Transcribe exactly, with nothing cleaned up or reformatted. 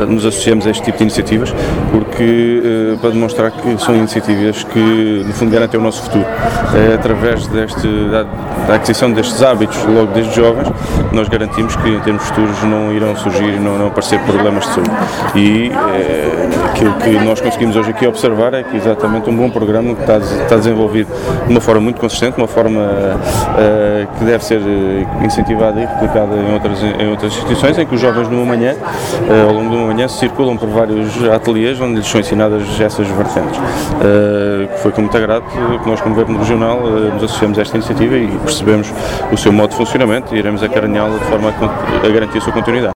nos associamos a este tipo de iniciativas, porque uh, para demonstrar que são iniciativas que, no fundo, garantem o nosso futuro. É através deste, da, da aquisição destes hábitos, logo desde jovens, nós garantimos que, em termos futuros, não irão surgir e não, não aparecer problemas de saúde. E é, aquilo que nós conseguimos hoje aqui observar é que exatamente um bom programa que está, está desenvolvido de uma forma muito consistente, uma forma uh, que deve ser incentivada e replicada em outras, em outras instituições, em que os jovens numa manhã, uh, ao longo de uma manhã, circulam por vários ateliês onde lhes são ensinadas essas vertentes. Uh, que foi com muito agrado que nós, como Governo Regional, uh, nos associamos a esta iniciativa e percebemos o seu modo de funcionamento e iremos acarinhá-la de forma a, a garantir a sua continuidade.